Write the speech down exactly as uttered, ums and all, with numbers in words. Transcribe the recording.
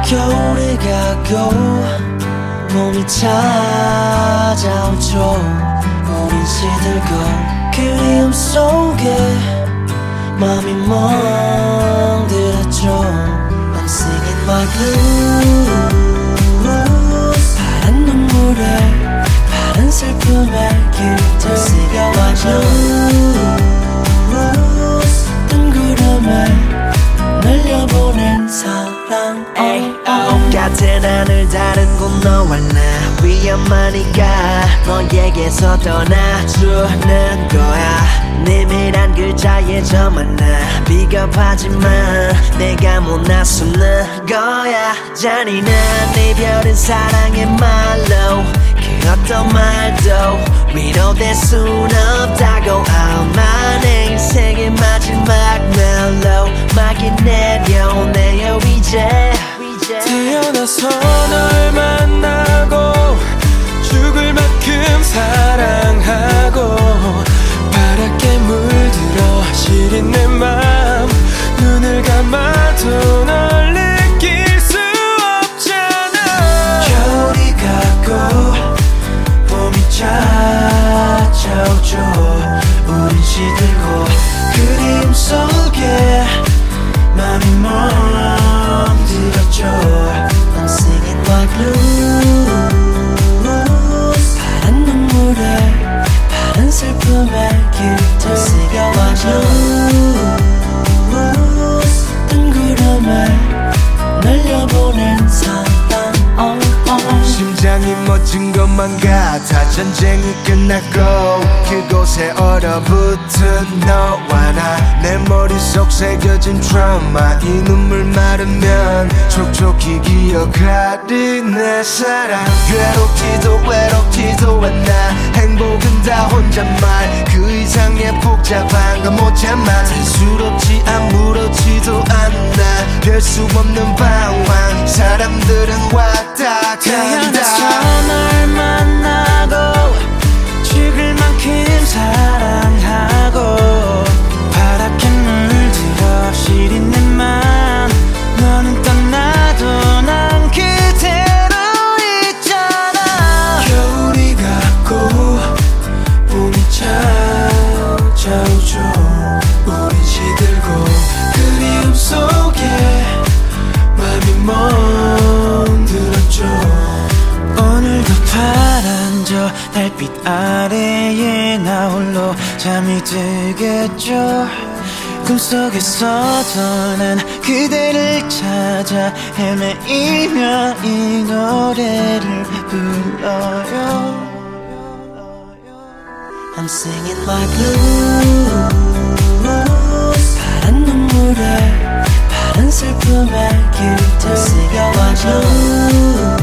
겨울이 가고 봄이 찾아오죠. 우린 시들고 그리움 속에 맘이 멍들었죠. I'm singing my blues. 파란 눈물에 파란 슬픔에 길들 새겨 my blues. 뜬 구름에 날려보낸 사랑. 같은 하늘 다른 곳 너와 나 위험하니까 너에게서 떠나주는 거야. 내밀한 글자에 저만 나 비겁하지만 내가 못 나서는 거야. 잔인한 이별은 사랑의 말로 그 어떤 말도 위로될 순 없다고. 아마 내 인생의 마지막 멜로 막이 내려오네요 이제. 태어나서 널 만나고 죽을 만큼 사랑하고 파랗게 물들어 시린 내 맘 눈을 감아도 널 느낄 수 없잖아. 겨울이 가고 봄이 찾아오죠. 우린 시들고 그림 속에 맘이 멈들었죠. I'm singing my blues. 파란 눈물에 파란 슬픔에 길들 새겨 my blues. 뜬 구름에 날려보낸 사랑. oh, oh. 심장이 멋진 것만 같아. 전쟁이 끝났고 그곳에 얼어붙은 너와 나. 내 머릿속 새겨진 트라우마. 이 눈물 마르면 촉촉히 기억하리 내 사랑. 괴롭지도 외롭지도 않아. 행복은 다 혼잣말. 그 이상의 복잡한 건 못 참아. 단스럽지 아무렇지도 않아. 별 수 없는 방황. 사람들은 왔다 태어나서 간다. 널 만나고 죽을 만큼 사랑하고 파랗게 물들어 시린 내 맘 너는 떠나도 난 그대로 있잖아. 겨울이 가고 봄이 찾아오죠. 우린 시들고 그리움 속에 맘이 멍들었죠. 오늘도 파란 저 달빛 아래에 나 홀로 잠이 들겠죠. 꿈속에서도 난 그대를 찾아 헤매이며 이 노래를 불러요. I'm singing my blues. 파란 눈물에 파란 슬픔에 길들 새겨 my blues.